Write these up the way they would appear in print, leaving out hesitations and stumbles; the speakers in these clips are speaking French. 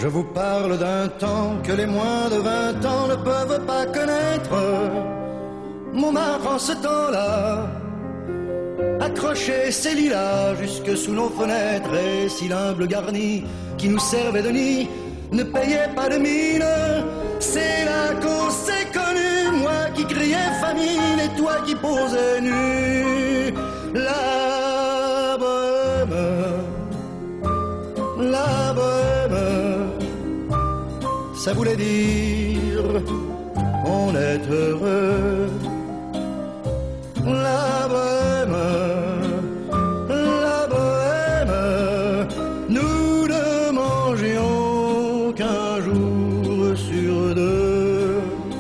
Je vous parle d'un temps que les moins de 20 ans ne peuvent pas connaître. Montmartre en ce temps-là accrochait ses lilas jusque sous nos fenêtres, et si l'humble garni qui nous servait de nid ne payait pas de mine, c'est là qu'on s'est connus, moi qui criais famine et toi qui posais nu. La bohème, ça voulait dire on est heureux. La bohème, nous ne mangions qu'un jour sur deux.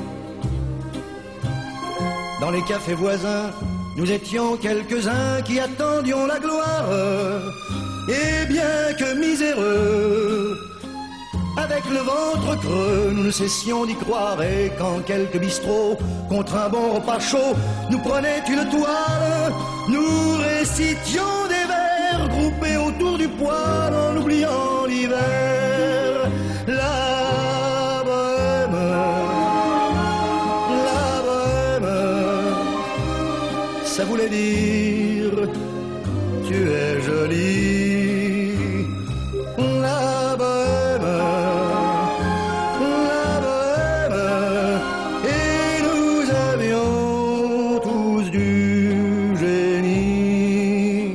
Dans les cafés voisins, nous étions quelques-uns qui attendions la gloire. Et bien que miséreux, avec le ventre creux, nous ne cessions d'y croire. Et quand quelques bistrots, contre un bon repas chaud, nous prenaient une toile, nous récitions des vers groupés autour du poêle en oubliant l'hiver. La bohème, ça voulait dire tu es jolie. La bohème, et nous avions tous du génie.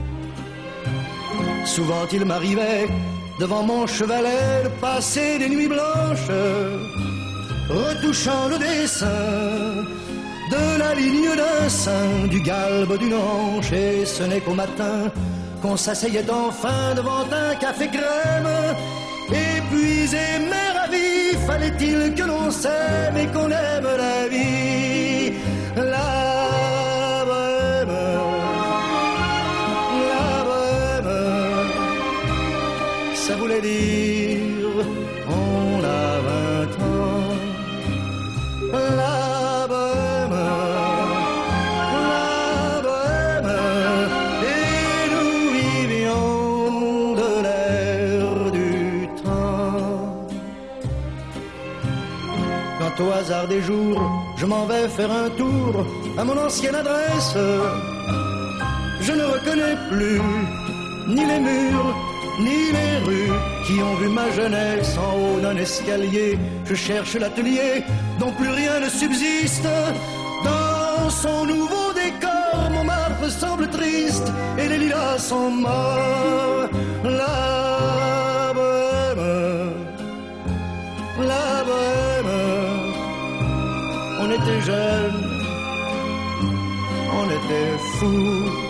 Souvent il m'arrivait devant mon chevalet de passer des nuits blanches, retouchant le dessin de la ligne d'un sein, du galbe d'une hanche, et ce n'est qu'au matin qu'on s'asseyait enfin devant un café crème. Épuisé mais ravi, fallait-il que l'on s'aime et qu'on aime la vie. La bohème, ça voulait dire on a 20 ans. La bohème, et nous vivions de l'air du temps. Quand au hasard des jours, je m'en vais faire un tour à mon ancienne adresse, je ne reconnais plus ni les murs, ni les rues qui ont vu ma jeunesse en haut d'un escalier. Je cherche l'atelier dont plus rien ne subsiste. Dans son nouveau décor, Montmartre semble triste et les lilas sont morts. La bohème, on était jeunes, on était fous.